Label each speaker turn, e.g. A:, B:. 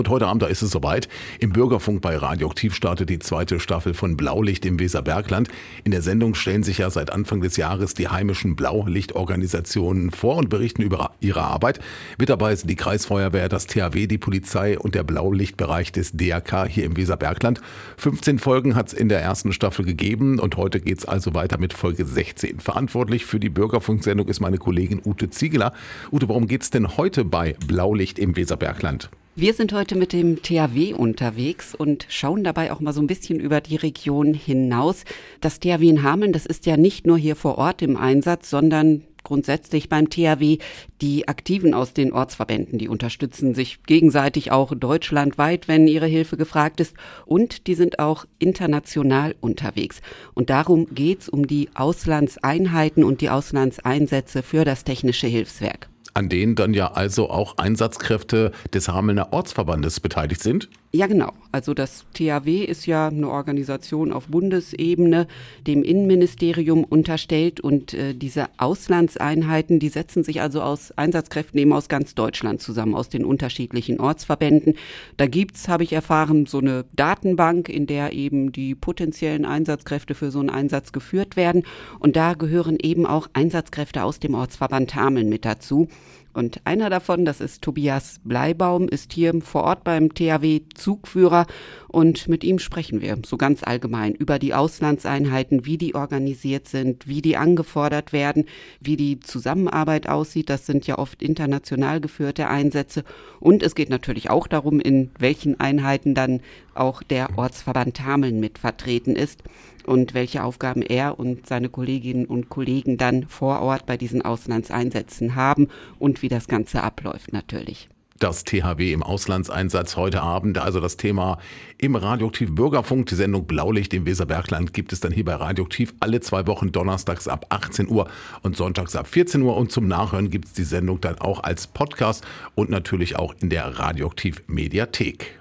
A: Und heute Abend, da ist es soweit. Im Bürgerfunk bei Radioaktiv startet die zweite Staffel von Blaulicht im Weserbergland. In der Sendung stellen sich ja seit Anfang des Jahres die heimischen Blaulichtorganisationen vor und berichten über ihre Arbeit. Mit dabei sind die Kreisfeuerwehr, das THW, die Polizei und der Blaulichtbereich des DRK hier im Weserbergland. 15 Folgen hat es in der ersten Staffel gegeben und heute geht es also weiter mit Folge 16. Verantwortlich für die Bürgerfunksendung ist meine Kollegin Ute Ziegeler. Ute, worum geht es denn heute bei Blaulicht im Weserbergland?
B: Wir sind heute mit dem THW unterwegs und schauen dabei auch mal so ein bisschen über die Region hinaus. Das THW in Hameln, das ist ja nicht nur hier vor Ort im Einsatz, sondern grundsätzlich beim THW die Aktiven aus den Ortsverbänden, die unterstützen sich gegenseitig auch deutschlandweit, wenn ihre Hilfe gefragt ist. Und die sind auch international unterwegs. Und darum geht's um die Auslandseinheiten und die Auslandseinsätze für das Technische Hilfswerk.
A: An denen dann ja also auch Einsatzkräfte des Hamelner Ortsverbandes beteiligt sind?
B: Ja, genau. Also das THW ist ja eine Organisation auf Bundesebene, dem Innenministerium unterstellt und diese Auslandseinheiten, die setzen sich also aus Einsatzkräften eben aus ganz Deutschland zusammen, aus den unterschiedlichen Ortsverbänden. Da gibt's, habe ich erfahren, so eine Datenbank, in der eben die potenziellen Einsatzkräfte für so einen Einsatz geführt werden und da gehören eben auch Einsatzkräfte aus dem Ortsverband Hameln mit dazu. Und einer davon, das ist Tobias Bleibaum, ist hier vor Ort beim THW Zugführer und mit ihm sprechen wir so ganz allgemein über die Auslandseinheiten, wie die organisiert sind, wie die angefordert werden, wie die Zusammenarbeit aussieht. Das sind ja oft international geführte Einsätze und es geht natürlich auch darum, in welchen Einheiten dann auch der Ortsverband Hameln mit vertreten ist und welche Aufgaben er und seine Kolleginnen und Kollegen dann vor Ort bei diesen Auslandseinsätzen haben und wie das Ganze abläuft natürlich.
A: Das THW im Auslandseinsatz heute Abend, also das Thema im Radioaktiv Bürgerfunk. Die Sendung Blaulicht im Weserbergland gibt es dann hier bei Radioaktiv alle 2 Wochen donnerstags ab 18 Uhr und sonntags ab 14 Uhr. Und zum Nachhören gibt es die Sendung dann auch als Podcast und natürlich auch in der Radioaktiv Mediathek.